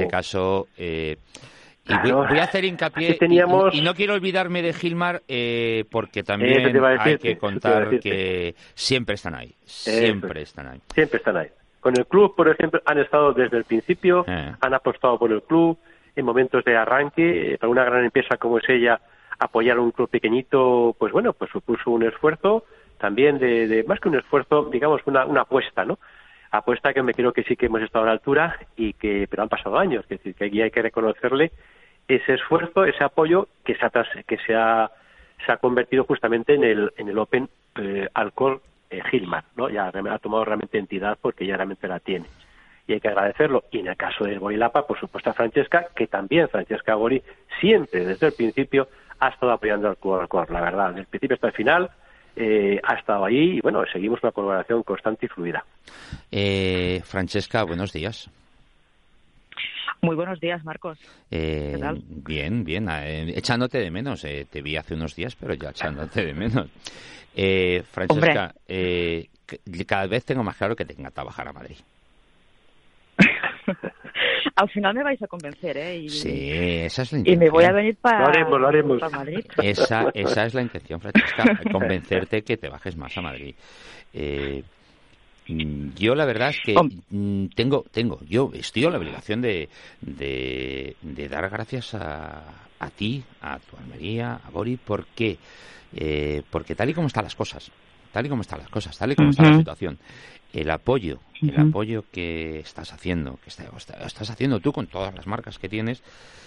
voy a hacer hincapié y no quiero olvidarme de Hilmar porque también hay que contar que siempre están ahí. Siempre están ahí. Con el club, por ejemplo, han estado desde el principio, han apostado por el club en momentos de arranque. Para una gran empresa como es ella, apoyar a un club pequeñito, pues bueno, pues supuso un esfuerzo también de más que un esfuerzo, digamos una apuesta, ¿no? Apuesta que me creo que sí que hemos estado a la altura pero han pasado años, es decir, que aquí hay que reconocerle ese esfuerzo, ese apoyo que se ha convertido justamente en el Open Alcohol Hilmar, ¿no? Ya ha tomado realmente entidad porque ya realmente la tiene. Y hay que agradecerlo. Y en el caso de Bori Lapua, por supuesto a Francesca, que también Francesca Bori siempre, desde el principio, ha estado apoyando al club Alcor, la verdad. Desde el principio hasta el final ha estado ahí y, bueno, seguimos una colaboración constante y fluida. Francesca, buenos días. Muy buenos días, Marcos. ¿Qué tal? Bien. Echándote de menos. Te vi hace unos días, pero ya echándote de menos. Francesca, cada vez tengo más claro que te encanta bajar a Madrid. Al final me vais a convencer, ¿eh? Sí, esa es la intención. Y me voy a venir para Madrid. Esa es la intención, Francesca, convencerte que te bajes más a Madrid. Yo la verdad es que yo estoy en la obligación de dar gracias a ti, a tu Almería, a Bori, porque tal y como están las cosas, tal y como está la situación, el apoyo que estás haciendo, estás haciendo tú con todas las marcas que tienes,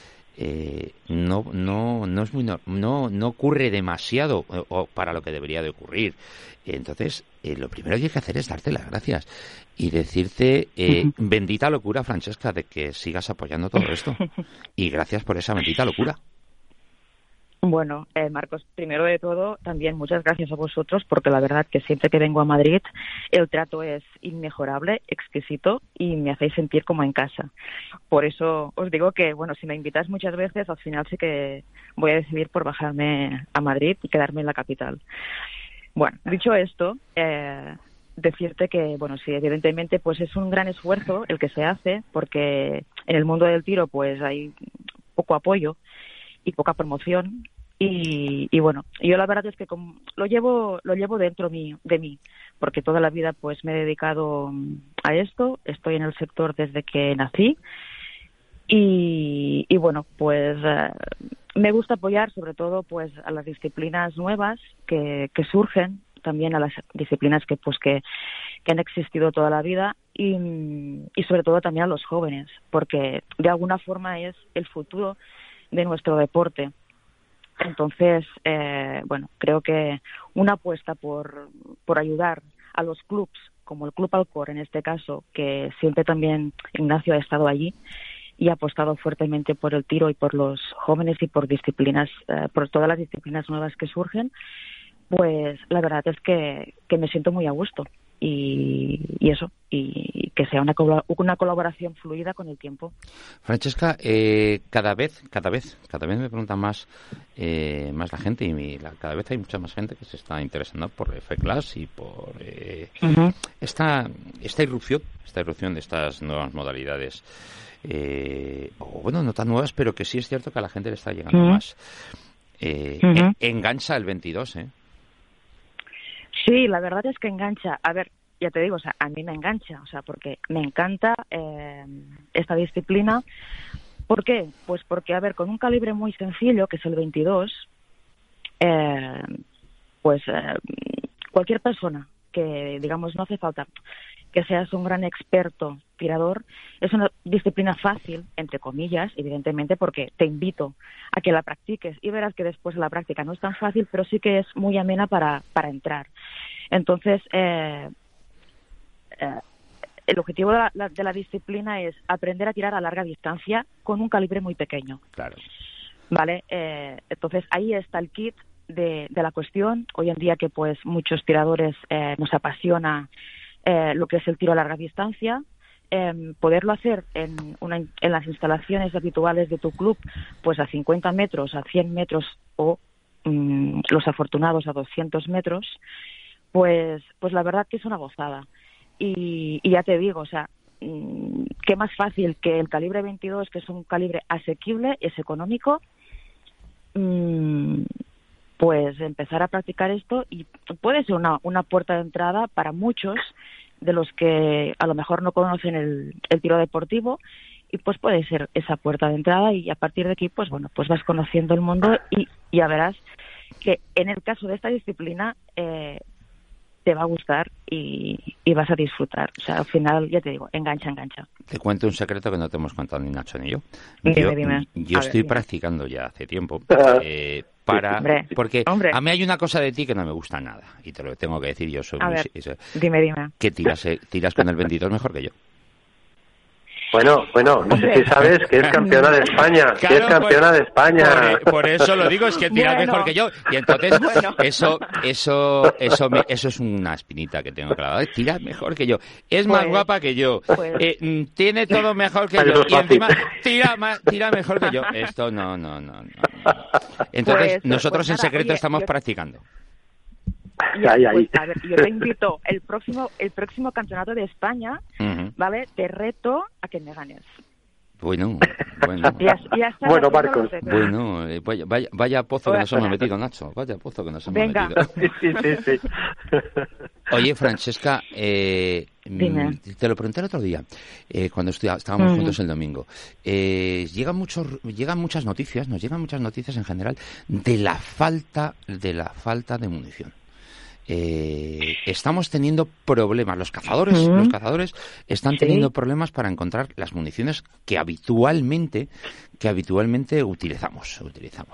no ocurre demasiado o para lo que debería de ocurrir. Entonces, lo primero que hay que hacer es darte las gracias y decirte bendita locura, Francesca, de que sigas apoyando todo esto. Y gracias por esa bendita locura. Bueno, Marcos, primero de todo, también muchas gracias a vosotros, porque la verdad que siempre que vengo a Madrid el trato es inmejorable, exquisito, y me hacéis sentir como en casa. Por eso os digo que, bueno, si me invitáis muchas veces, al final sí que voy a decidir por bajarme a Madrid y quedarme en la capital. Bueno, dicho esto, decirte que, bueno, sí, evidentemente, pues es un gran esfuerzo el que se hace, porque en el mundo del tiro, pues hay poco apoyo y poca promoción, y bueno, yo la verdad es que lo llevo dentro de mí, porque toda la vida pues me he dedicado a esto, estoy en el sector desde que nací, y bueno, pues me gusta apoyar sobre todo pues a las disciplinas nuevas que surgen, también a las disciplinas que han existido toda la vida, y sobre todo también a los jóvenes, porque de alguna forma es el futuro de nuestro deporte. Entonces, bueno, creo que una apuesta por ayudar a los clubs, como el Club Alcor en este caso, que siempre también Ignacio ha estado allí y ha apostado fuertemente por el tiro y por los jóvenes y por disciplinas, por todas las disciplinas nuevas que surgen, pues la verdad es que me siento muy a gusto. Y eso, y que sea una colaboración fluida con el tiempo. Francesca, cada vez me pregunta más la gente, y cada vez hay mucha más gente que se está interesando por F-Class y por esta irrupción de estas nuevas modalidades, o bueno, no tan nuevas, pero que sí es cierto que a la gente le está llegando más. Engancha el 22, ¿eh? Sí, la verdad es que engancha. A ver, ya te digo, o sea, a mí me engancha, o sea, porque me encanta esta disciplina. ¿Por qué? Pues porque, a ver, con un calibre muy sencillo, que es el 22, cualquier persona que, digamos, no hace falta que seas un gran experto tirador, es una disciplina fácil, entre comillas, evidentemente, porque te invito a que la practiques y verás que después de la práctica no es tan fácil, pero sí que es muy amena para entrar. Entonces, el objetivo de la disciplina es aprender a tirar a larga distancia con un calibre muy pequeño. Claro. ¿Vale? Entonces, ahí está el kit de la cuestión. Hoy en día que pues muchos tiradores nos apasiona lo que es el tiro a larga distancia, poderlo hacer en las instalaciones habituales de tu club, pues a 50 metros, a 100 metros o los afortunados a 200 metros, pues la verdad que es una gozada. Y ya te digo, o sea, qué más fácil que el calibre 22, que es un calibre asequible, es económico, pues empezar a practicar esto, y puede ser una puerta de entrada para muchos de los que a lo mejor no conocen el tiro deportivo, y pues puede ser esa puerta de entrada, y a partir de aquí pues bueno, pues vas conociendo el mundo, y ya verás que en el caso de esta disciplina te va a gustar y vas a disfrutar. O sea, al final, ya te digo, engancha. Te cuento un secreto que no te hemos contado ni Nacho ni yo. Dime. Yo estoy practicando ya hace tiempo porque a mí hay una cosa de ti que no me gusta nada, y te lo tengo que decir. Yo soy dime. Que tiras con el 22 mejor que yo. Bueno, no sé si sabes que es campeona de España. Claro, que es campeona de España. Por eso lo digo, es que tira mejor que yo. Y entonces, eso es una espinita que tengo clavada. Tira mejor que yo. Es más guapa que yo. Tiene todo mejor que yo. Y encima tira mejor que yo. Esto no. Entonces, nosotros en secreto estamos practicando. Ahí. A ver, yo te invito el próximo campeonato de España, ¿vale? Te reto a que me ganes. Bueno. Bueno, Marcos. Bueno, vaya pozo que nos hemos metido, Nacho. Vaya pozo que nos hemos metido. Sí. Oye, Francesca, te lo pregunté el otro día, cuando estábamos juntos el domingo. Llegan muchas noticias en general de la falta de munición. Estamos teniendo problemas, los cazadores están teniendo problemas para encontrar las municiones que habitualmente utilizamos.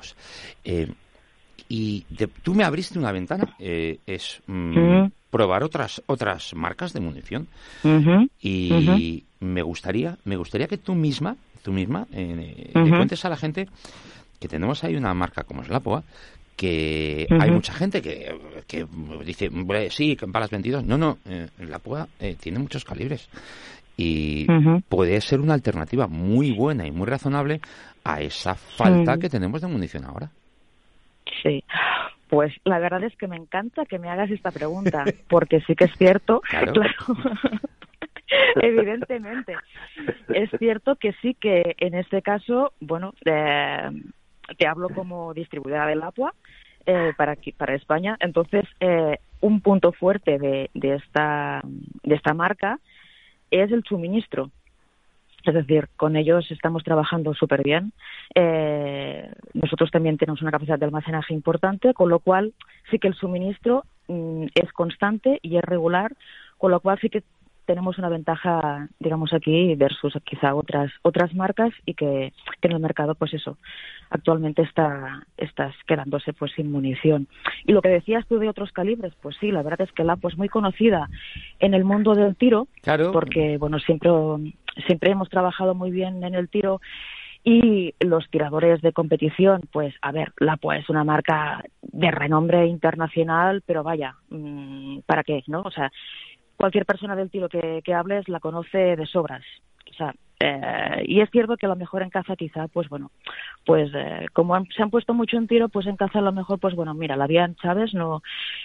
Y tú me abriste una ventana, probar otras marcas de munición, y me gustaría que tú misma le cuentes a la gente que tenemos ahí una marca como es Lapua, que hay mucha gente que dice, sí, balas 22. No, Lapua tiene muchos calibres y puede ser una alternativa muy buena y muy razonable a esa falta que tenemos de munición ahora. Sí, pues la verdad es que me encanta que me hagas esta pregunta, porque sí que es cierto, claro. Evidentemente, es cierto que sí que en este caso, bueno, te hablo como distribuidora de Lapua para España, entonces un punto fuerte de esta marca es el suministro. Es decir, con ellos estamos trabajando súper bien. Nosotros también tenemos una capacidad de almacenaje importante, con lo cual sí que el suministro es constante y es regular, con lo cual sí que tenemos una ventaja, digamos, aquí versus quizá otras marcas y que en el mercado, pues eso, actualmente estás quedándose pues sin munición. Y lo que decías tú de otros calibres, pues sí, la verdad es que Lapua es muy conocida en el mundo del tiro, claro, porque bueno, siempre hemos trabajado muy bien en el tiro. Y los tiradores de competición, pues a ver, Lapua es una marca de renombre internacional, pero vaya, ¿para qué, no? O sea, cualquier persona del tiro que hables la conoce de sobras. O sea, y es cierto que a lo mejor en caza quizá, pues bueno, pues como se han puesto mucho en tiro, pues en caza a lo mejor, pues bueno, mira, la habían, ¿sabes? No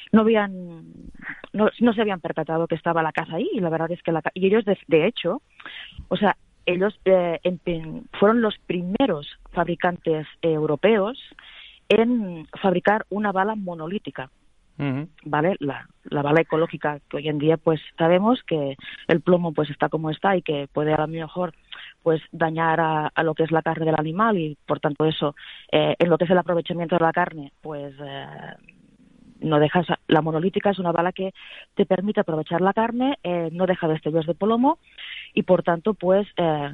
se habían percatado que estaba la caza ahí, y la verdad es que y ellos de hecho, o sea, ellos fueron los primeros fabricantes europeos en fabricar una bala monolítica. ¿Vale? La bala ecológica, que hoy en día pues sabemos que el plomo pues está como está y que puede a lo mejor pues dañar a lo que es la carne del animal, y por tanto eso en lo que es el aprovechamiento de la carne pues no dejas. La monolítica es una bala que te permite aprovechar la carne, no deja destellos de plomo, y por tanto pues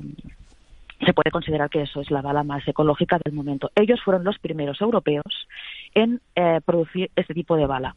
se puede considerar que eso es la bala más ecológica del momento. Ellos fueron los primeros europeos en producir este tipo de bala.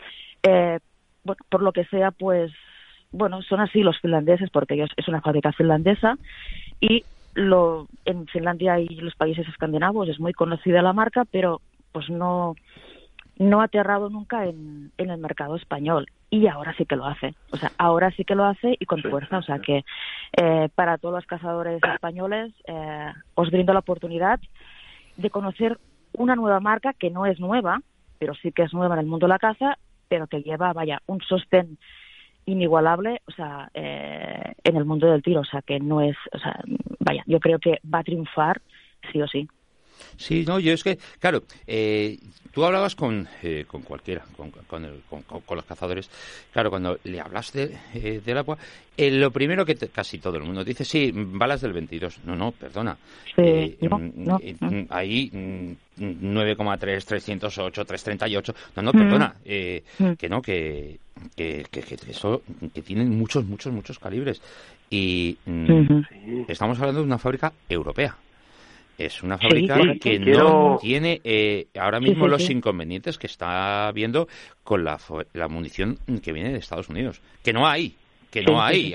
Bueno, por lo que sea, pues, bueno, son así los finlandeses, porque ellos es una fábrica finlandesa, y en Finlandia y los países escandinavos es muy conocida la marca, pero pues no ha aterrado nunca en el mercado español. Y ahora sí que lo hace. O sea, ahora sí que lo hace, y con fuerza. O sea que para todos los cazadores españoles os brindo la oportunidad de conocer una nueva marca que no es nueva, pero sí que es nueva en el mundo de la caza, pero que lleva, vaya, un sostén inigualable, o sea, en el mundo del tiro. O sea, que no es, o sea, vaya, yo creo que va a triunfar sí o sí. Sí, no, yo es que, claro, tú hablabas con cualquiera, con los cazadores. Claro, cuando le hablas del agua, lo primero que casi todo el mundo dice, sí, balas del 22. No, perdona. Sí, Ahí 9,3, 308, 338. No, perdona. Que no, que eso, que tienen muchos calibres. Y estamos hablando de una fábrica europea. Es una fábrica que no tiene ahora mismo los inconvenientes que está habiendo con la munición que viene de Estados Unidos. Que no hay. No hay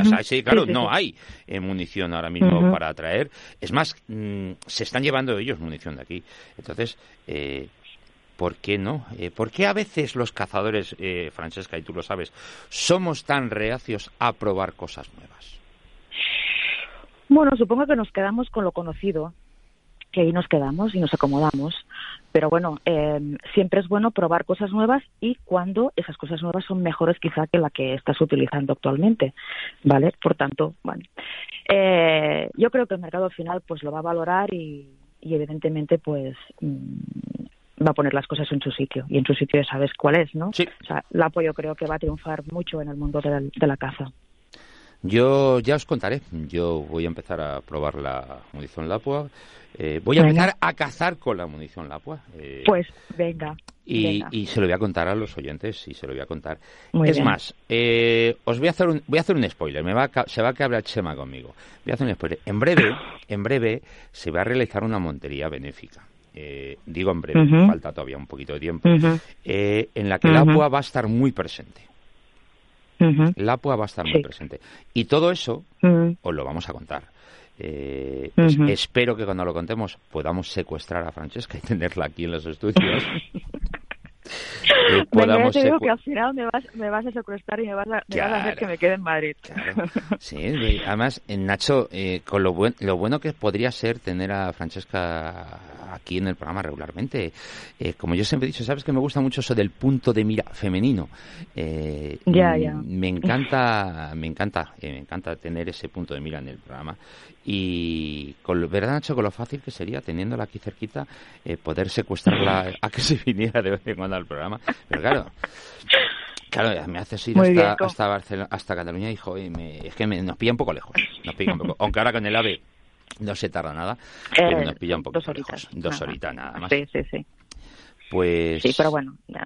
munición ahora mismo para traer. Es más, se están llevando ellos munición de aquí. Entonces, ¿por qué no? ¿Por qué a veces los cazadores, Francesca, y tú lo sabes, somos tan reacios a probar cosas nuevas? Bueno, supongo que nos quedamos con lo conocido, que ahí nos quedamos y nos acomodamos. Pero bueno, siempre es bueno probar cosas nuevas, y cuando esas cosas nuevas son mejores quizá que la que estás utilizando actualmente, ¿vale? Por tanto, bueno, yo creo que el mercado al final pues lo va a valorar y evidentemente pues va a poner las cosas en su sitio, y en su sitio ya sabes cuál es, ¿no? Sí. O sea, Lapua yo creo que va a triunfar mucho en el mundo de la caza. Yo ya os contaré. Yo voy a empezar a probar la munición Lapua. Voy a empezar a cazar con la munición Lapua. Pues venga. Y se lo voy a contar a los oyentes, y se lo voy a contar. Muy bien. Más, os voy a hacer un spoiler. Se va a cabrear Chema conmigo. Voy a hacer un spoiler. En breve se va a realizar una montería benéfica. Digo en breve, falta todavía un poquito de tiempo. En la que Lapua va a estar muy presente. Lapua va a estar muy presente. Y todo eso os lo vamos a contar. Espero que cuando lo contemos podamos secuestrar a Francesca y tenerla aquí en los estudios. Yo te digo que al final me vas a secuestrar y me vas a hacer que me quede en Madrid. Claro. Sí, además, Nacho, con lo bueno que podría ser tener a Francesca aquí en el programa regularmente. Como yo siempre he dicho, sabes que me gusta mucho eso del punto de mira femenino. Me encanta tener ese punto de mira en el programa. Y ¿verdad, Nacho? Con lo fácil que sería, teniéndola aquí cerquita, poder secuestrarla a que se viniera de vez en cuando al programa. Pero claro, me haces ir hasta Barcelona, hasta Cataluña, hijo, y es que nos pilla un poco lejos. Aunque ahora con el AVE no se tarda nada, pero nos pilla un poco lejos. 2 horitas nada más. Sí. Pues... Sí, pero bueno, ya.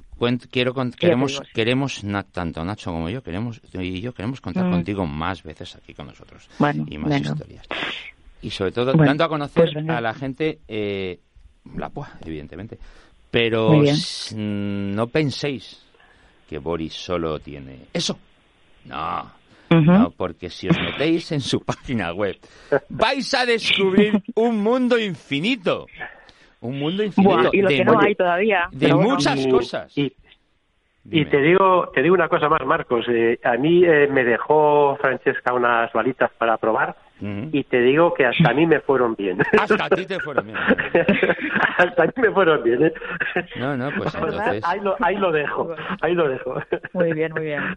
Queremos tanto Nacho como yo queremos contar contigo más veces aquí con nosotros y más historias, y sobre todo dando a conocer a la gente la PUA, evidentemente, pero no penséis que Boris solo tiene eso, no, porque si os metéis en su página web vais a descubrir un mundo infinito. Un mundo infinito. Y lo que no hay todavía. De muchas cosas. Y te digo una cosa más, Marcos. A mí me dejó Francesca unas balitas para probar y te digo que hasta a mí me fueron bien. Hasta a ti te fueron bien. Hasta a mí me fueron bien, ¿eh? No, pues entonces... Ahí lo dejo. Muy bien.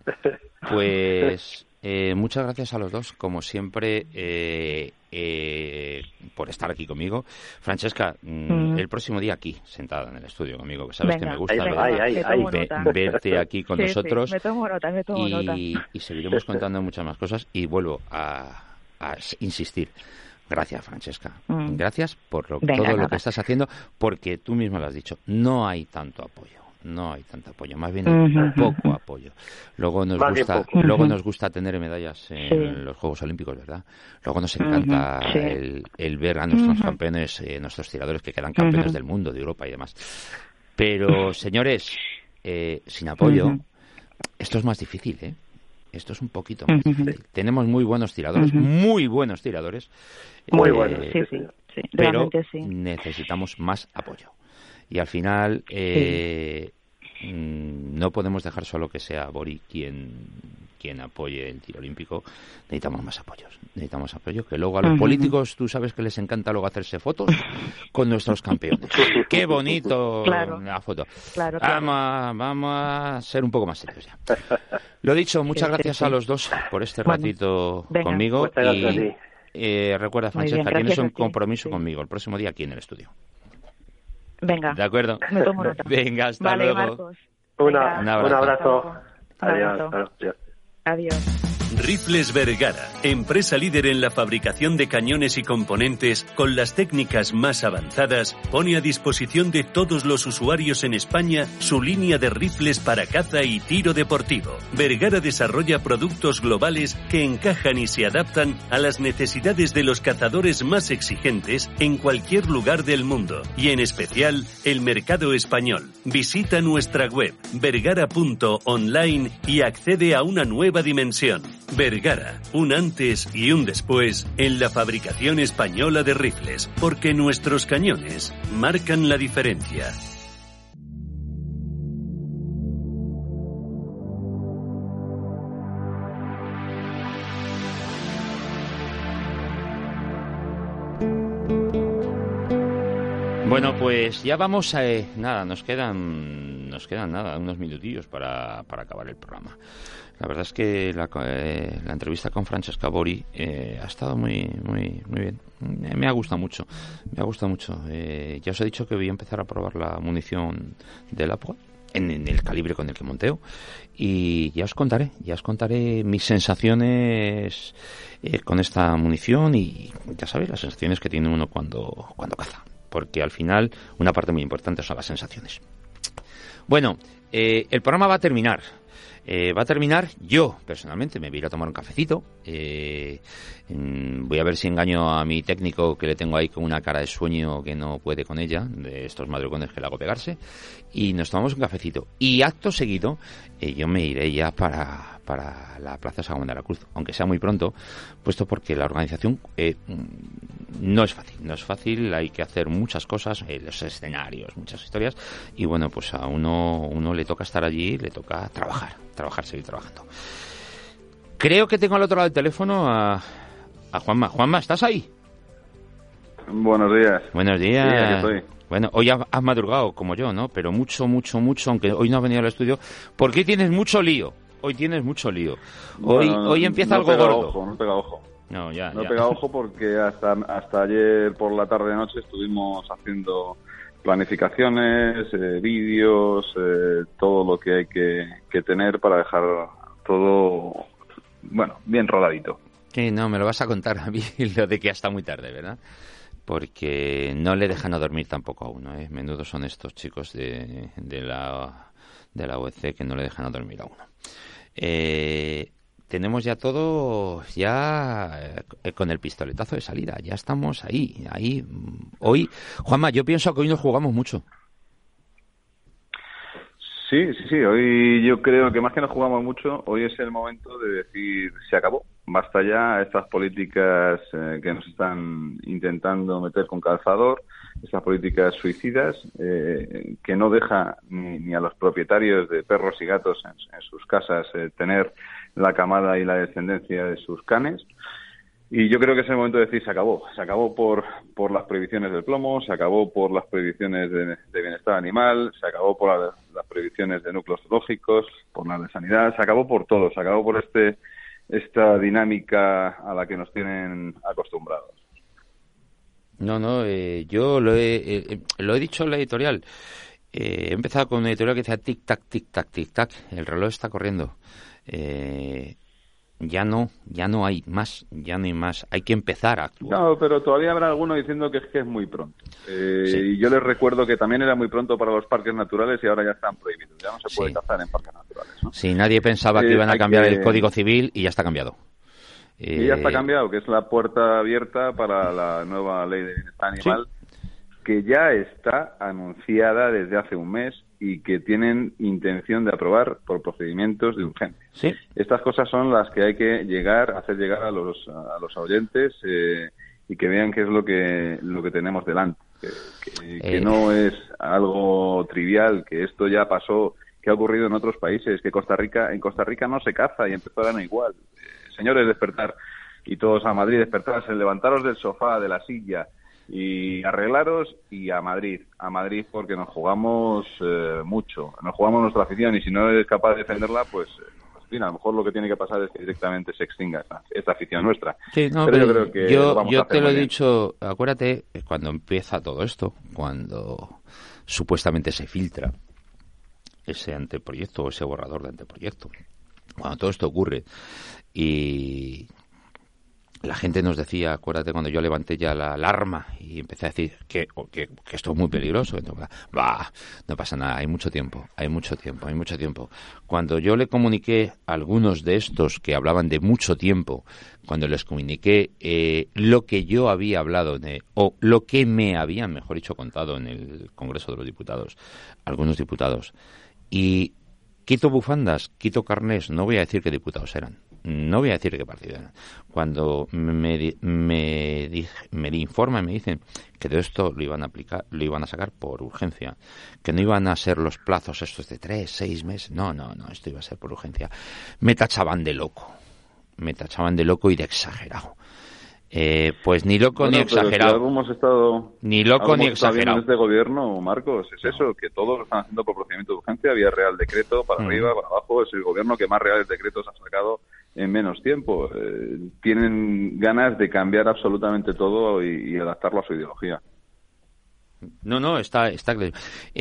Pues muchas gracias a los dos, como siempre, por estar aquí conmigo. Francesca, el próximo día aquí, sentada en el estudio conmigo, que sabes que me gusta verte aquí con nosotros. Sí, me tomo nota. Y seguiremos contando muchas más cosas y vuelvo a insistir. Gracias, Francesca. Gracias por todo lo que estás haciendo, porque tú misma lo has dicho, no hay tanto apoyo. Más bien hay poco apoyo. Luego nos gusta tener medallas en los Juegos Olímpicos, ¿verdad? Luego nos encanta el ver a nuestros campeones, nuestros tiradores que quedan campeones del mundo, de Europa y demás. Pero, señores, sin apoyo, esto es más difícil, ¿eh? Esto es un poquito más difícil. Tenemos muy buenos tiradores, muy buenos. Sí, pero necesitamos más apoyo. Y al final no podemos dejar solo que sea Bori quien apoye el tiro olímpico. Necesitamos más apoyo, que luego a los políticos, tú sabes que les encanta luego hacerse fotos con nuestros campeones. ¡Qué bonito la foto! Claro. Vamos a ser un poco más serios ya. Lo dicho, muchas gracias a los dos por este ratito conmigo. Y recuerda, Francesca, tienes un compromiso conmigo el próximo día aquí en el estudio. Venga, de acuerdo. Me tomo nota. Venga, hasta luego. Marcos. Un abrazo. Adiós. Rifles Vergara, empresa líder en la fabricación de cañones y componentes con las técnicas más avanzadas, pone a disposición de todos los usuarios en España su línea de rifles para caza y tiro deportivo. Vergara desarrolla productos globales que encajan y se adaptan a las necesidades de los cazadores más exigentes en cualquier lugar del mundo, y en especial el mercado español. Visita nuestra web vergara.online y accede a una nueva dimensión. Vergara, un antes y un después en la fabricación española de rifles, porque nuestros cañones marcan la diferencia. Bueno, pues ya vamos a... nos quedan unos minutillos para acabar el programa. La verdad es que la entrevista con Francesca Bori ha estado muy bien. Me ha gustado mucho. Ya os he dicho que voy a empezar a probar la munición de la PUA en el calibre con el que monteo, y ya os contaré mis sensaciones con esta munición, y ya sabéis las sensaciones que tiene uno cuando caza, porque al final una parte muy importante son las sensaciones. Bueno, el programa va a terminar. Va a terminar, yo personalmente me voy a ir a tomar un cafecito, voy a ver si engaño a mi técnico que le tengo ahí con una cara de sueño que no puede con ella, de estos madrugones que le hago pegarse, y nos tomamos un cafecito. Y acto seguido yo me iré ya para la Plaza San Juan de la Cruz, aunque sea muy pronto, puesto porque la organización no es fácil, hay que hacer muchas cosas, los escenarios, muchas historias, y bueno, pues a uno le toca estar allí, le toca trabajar, seguir trabajando. Creo que tengo al otro lado del teléfono a Juanma. Juanma, ¿estás ahí? Buenos días. Buenos días. Sí, aquí estoy. Bueno, hoy has madrugado como yo, ¿no? Pero mucho, aunque hoy no has venido al estudio, porque tienes mucho lío. Hoy tienes mucho lío. Hoy empieza algo gordo. No pega ojo. No, ya. No pega ojo porque hasta ayer por la tarde-noche estuvimos haciendo planificaciones, vídeos, todo lo que hay que tener para dejar todo, bueno, bien rodadito. Sí, no, me lo vas a contar a mí lo de que hasta muy tarde, ¿verdad? Porque no le dejan a dormir tampoco a uno, ¿eh? Menudos son estos chicos de la OEC que no le dejan a dormir a uno. Tenemos ya todo con el pistoletazo de salida, ya estamos ahí. Hoy, Juanma, yo pienso que hoy nos jugamos mucho. Sí, hoy yo creo que más que nos jugamos mucho, hoy es el momento de decir, se acabó, basta ya estas políticas que nos están intentando meter con calzador, estas políticas suicidas que no deja ni a los propietarios de perros y gatos en sus casas tener la camada y la descendencia de sus canes. Y yo creo que es el momento de decir se acabó por las prohibiciones del plomo, se acabó por las prohibiciones de bienestar animal, se acabó por las prohibiciones de núcleos zoológicos, por las de sanidad, se acabó por todo, se acabó por esta dinámica a la que nos tienen acostumbrados. No, yo lo he dicho en la editorial. He empezado con una editorial que decía tic-tac, tic-tac, tic-tac. El reloj está corriendo. Ya no hay más, hay que empezar a actuar. No, pero todavía habrá alguno diciendo que es muy pronto. Sí. Y yo les recuerdo que también era muy pronto para los parques naturales y ahora ya están prohibidos. Ya no se puede cazar en parques naturales, ¿no? Sí, nadie pensaba que iban a cambiar el Código Civil y ya está cambiado. Y ya está cambiado, que es la puerta abierta para la nueva ley de bienestar animal, que ya está anunciada desde hace un mes y que tienen intención de aprobar por procedimientos de urgencia. Sí. Estas cosas son las que hay que hacer llegar a los oyentes y que vean qué es lo que tenemos delante. Que no es algo trivial, que esto ya pasó, que ha ocurrido en otros países, que en Costa Rica no se caza y empezó a igual. Señores, despertar. Y todos a Madrid, despertarse, levantaros del sofá, de la silla y arreglaros y a Madrid porque nos jugamos mucho, nos jugamos nuestra afición y si no eres capaz de defenderla, pues en fin, a lo mejor lo que tiene que pasar es que directamente se extinga esta afición nuestra. Sí, no, pero yo creo que yo te lo he dicho, acuérdate, cuando empieza todo esto, cuando supuestamente se filtra ese anteproyecto o ese borrador de anteproyecto, cuando todo esto ocurre y la gente nos decía, acuérdate cuando yo levanté ya la alarma y empecé a decir que esto es muy peligroso, entonces, no pasa nada, hay mucho tiempo. Cuando yo le comuniqué a algunos de estos que hablaban de mucho tiempo, cuando les comuniqué lo que yo había hablado o lo que me habían, mejor dicho, contado en el Congreso de los Diputados, algunos diputados, y quito bufandas, quito carnés, no voy a decir qué diputados eran. No voy a decir qué partido eran. Cuando me informan, me dicen que de esto lo iban a aplicar, lo iban a sacar por urgencia, que no iban a ser los plazos estos de 3, 6 meses. No, esto iba a ser por urgencia. Me tachaban de loco y de exagerado. Pues ni loco ni exagerado. Si hemos estado, ni loco ni exagerado. En este gobierno, Marcos, es eso, que todos lo están haciendo por procedimiento de urgencia, vía Real Decreto, para arriba, para abajo. Es el gobierno que más reales decretos ha sacado en menos tiempo. Tienen ganas de cambiar absolutamente todo y adaptarlo a su ideología. No, está claro.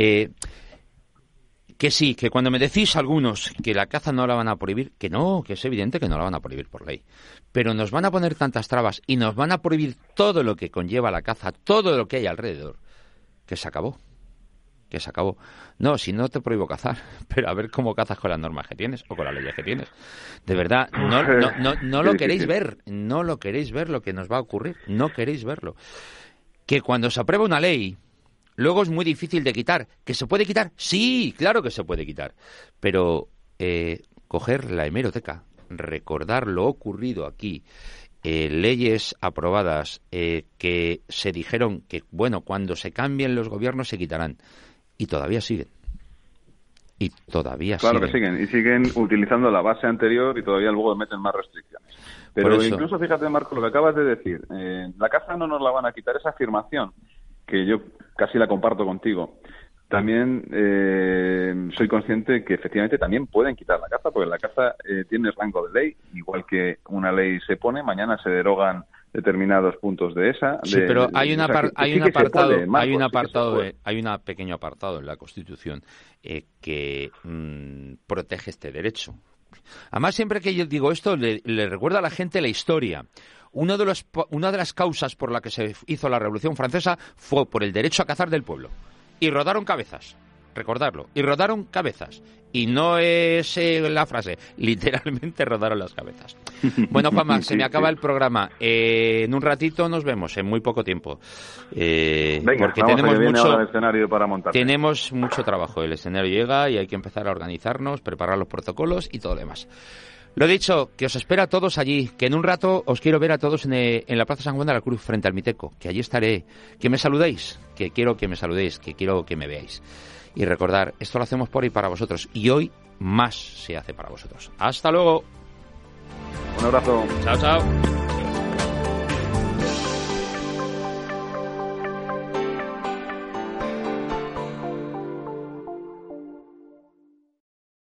Que sí, que cuando me decís algunos que la caza no la van a prohibir, que no, que es evidente que no la van a prohibir por ley, pero nos van a poner tantas trabas y nos van a prohibir todo lo que conlleva la caza, todo lo que hay alrededor, que se acabó. que se acabó. No, si no te prohíbo cazar, pero a ver cómo cazas con las normas que tienes o con las leyes que tienes. De verdad, no lo queréis ver, no lo queréis ver lo que nos va a ocurrir, no queréis verlo. Que cuando se aprueba una ley, luego es muy difícil de quitar. ¿Que se puede quitar? Sí, claro que se puede quitar. Pero coger la hemeroteca, recordar lo ocurrido aquí, leyes aprobadas que se dijeron que, bueno, cuando se cambien los gobiernos se quitarán. Y todavía siguen. Y todavía claro siguen. Que siguen. Y siguen utilizando la base anterior y todavía luego meten más restricciones. Pero incluso, fíjate, Marco, lo que acabas de decir. La caza no nos la van a quitar. Esa afirmación, que yo casi la comparto contigo. También soy consciente que efectivamente también pueden quitar la caza, porque la caza tiene rango de ley, igual que una ley se pone, mañana se derogan determinados puntos de esa. Sí, pero hay un pequeño apartado en la Constitución que protege este derecho. Además, siempre que yo digo esto, le recuerdo a la gente la historia. Una de las causas por la que se hizo la Revolución Francesa fue por el derecho a cazar del pueblo. Y rodaron cabezas, recordarlo, y rodaron cabezas. Y no es la frase, literalmente rodaron las cabezas. Bueno, Juanma, se me acaba el programa. En un ratito nos vemos, en muy poco tiempo. Venga, porque tenemos escenario para montar. Tenemos mucho trabajo. El escenario llega y hay que empezar a organizarnos, preparar los protocolos y todo lo demás. Lo dicho, que os espero a todos allí, que en un rato os quiero ver a todos en la Plaza San Juan de la Cruz, frente al Miteco, que allí estaré. Que me saludéis, que quiero que me saludéis, que quiero que me veáis. Y recordar, esto lo hacemos por y para vosotros, y hoy más se hace para vosotros. ¡Hasta luego! Un abrazo. Chao, chao.